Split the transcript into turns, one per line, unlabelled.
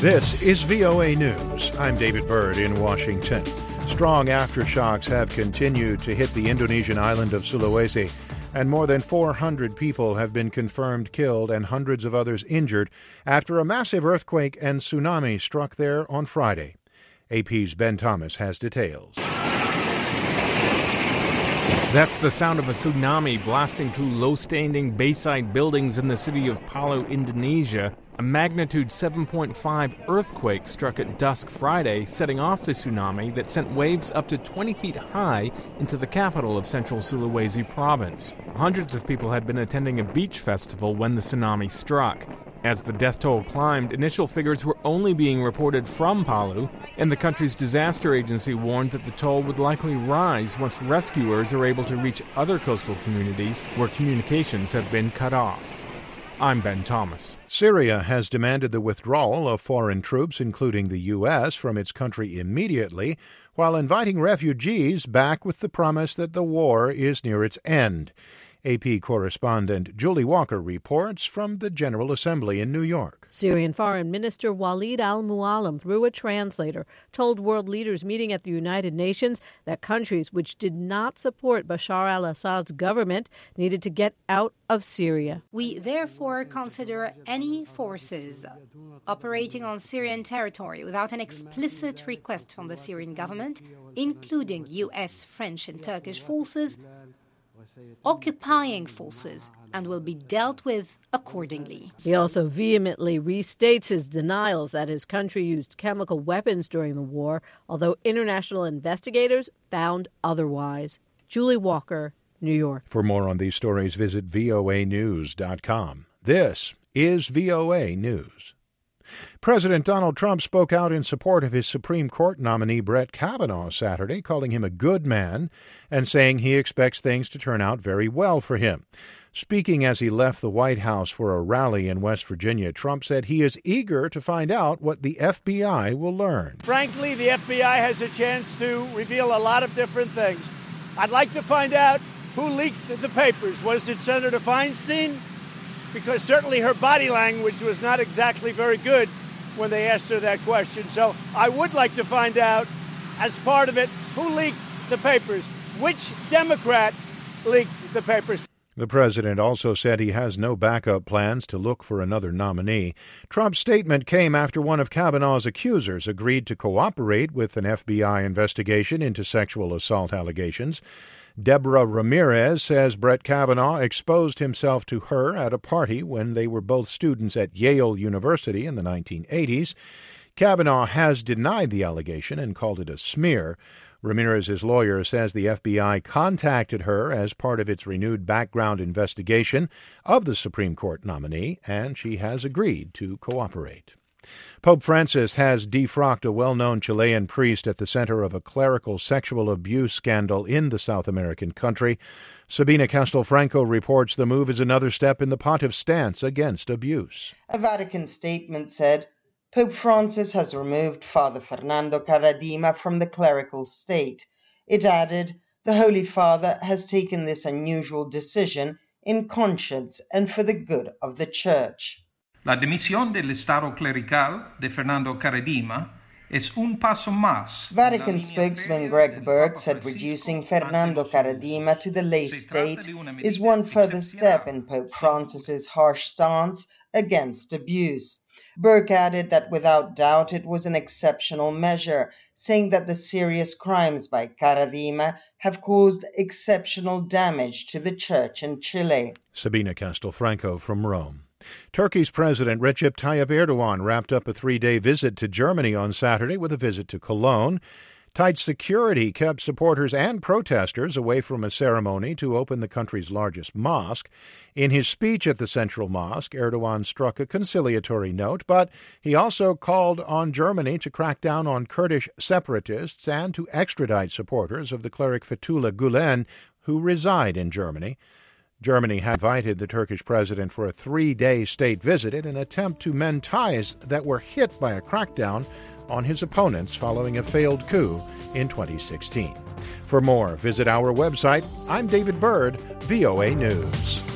This is VOA News. I'm David Byrd in Washington. Strong aftershocks have continued to hit the Indonesian island of Sulawesi, and more than 400 people have been confirmed killed and hundreds of others injured after a massive earthquake and tsunami struck there on Friday. AP's Ben Thomas has details.
That's the sound of a tsunami blasting through low-standing bayside buildings in the city of Palu, Indonesia. A magnitude 7.5 earthquake struck at dusk Friday, setting off the tsunami that sent waves up to 20 feet high into the capital of central Sulawesi province. Hundreds of people had been attending a beach festival when the tsunami struck. As the death toll climbed, initial figures were only being reported from Palu, and the country's disaster agency warned that the toll would likely rise once rescuers are able to reach other coastal communities where communications have been cut off. I'm Ben Thomas.
Syria has demanded the withdrawal of foreign troops, including the U.S., from its country immediately, while inviting refugees back with the promise that the war is near its end. AP correspondent Julie Walker reports from the General Assembly in New York.
Syrian Foreign Minister Walid al-Muallim, through a translator, told world leaders meeting at the United Nations that countries which did not support Bashar al-Assad's government needed to get out of Syria.
We therefore consider any forces operating on Syrian territory without an explicit request from the Syrian government, including U.S., French and Turkish forces, occupying forces, and will be dealt with accordingly.
He also vehemently restates his denials that his country used chemical weapons during the war, although international investigators found otherwise. Julie Walker, New York.
For more on these stories, visit voanews.com. This is VOA News. President Donald Trump spoke out in support of his Supreme Court nominee Brett Kavanaugh Saturday, calling him a good man and saying he expects things to turn out very well for him. Speaking as he left the White House for a rally in West Virginia, Trump said he is eager to find out what the FBI will learn.
Frankly, the FBI has a chance to reveal a lot of different things. I'd like to find out who leaked the papers. Was it Senator Feinstein? Because certainly her body language was not exactly very good when they asked her that question. So I would like to find out, as part of it, who leaked the papers? Which Democrat leaked the papers?
The president also said he has no backup plans to look for another nominee. Trump's statement came after one of Kavanaugh's accusers agreed to cooperate with an FBI investigation into sexual assault allegations. Deborah Ramirez says Brett Kavanaugh exposed himself to her at a party when they were both students at Yale University in the 1980s. Kavanaugh has denied the allegation and called it a smear. Ramirez's lawyer says the FBI contacted her as part of its renewed background investigation of the Supreme Court nominee, and she has agreed to cooperate. Pope Francis has defrocked a well-known Chilean priest at the center of a clerical sexual abuse scandal in the South American country. Sabina Castelfranco reports the move is another step in the pontiff's stance against abuse.
A Vatican statement said, Pope Francis has removed Father Fernando Caradima from the clerical state. It added, the Holy Father has taken this unusual decision in conscience and for the good of the Church.
La dimisión del estado clerical de Fernando Caradima es un paso más.
Vatican spokesman Greg Burke said reducing Fernando Caradima to the lay state is one further step in Pope Francis's harsh stance against abuse. Burke added that without doubt it was an exceptional measure, saying that the serious crimes by Caradima have caused exceptional damage to the Church in Chile.
Sabina Castelfranco from Rome. Turkey's President Recep Tayyip Erdogan wrapped up a 3-day visit to Germany on Saturday with a visit to Cologne. Tight security kept supporters and protesters away from a ceremony to open the country's largest mosque. In his speech at the Central Mosque, Erdogan struck a conciliatory note, but he also called on Germany to crack down on Kurdish separatists and to extradite supporters of the cleric Fethullah Gulen, who reside in Germany. Germany had invited the Turkish president for a 3-day state visit in an attempt to mend ties that were hit by a crackdown on his opponents following a failed coup in 2016. For more, visit our website. I'm David Byrd, VOA News.